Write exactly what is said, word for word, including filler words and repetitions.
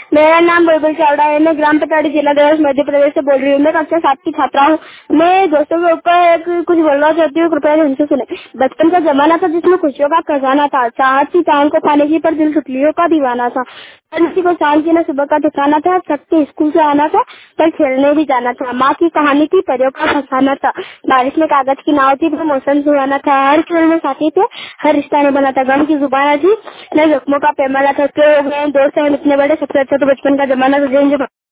मेरा नाम बुलबुल चावड़ा है। मैं ग्राम पटाड़ी जिला देवास मध्य प्रदेश से बोल रही हूँ। मैं कक्षा सात की छात्रा हूँ। मैं दोस्तों के ऊपर एक कुछ बोलना चाहती हूँ, कृपया उनसे सुने। बचपन का जमाना था जिसमें खुशियों का खजाना था। चाहत थी चांद को पाने की, पर दिल छुटलियों का दीवाना था। हर किसी को चांद की न सुबह का ठिकाना था। सबके स्कूल से आना था, पर खेलने भी जाना था। माँ की कहानी थी, परियों का फसाना था। बारिश में कागज की नाव थी, पर मौसम सुहाना था। हर खेल में साथी थे, हर रिश्ता ने बना था। गम की जुबान थी, न जख्मों का पैमाना था। तो हो गए दोस्त हैं इतने बड़े, सबसे अच्छा तो बचपन का जमाना था।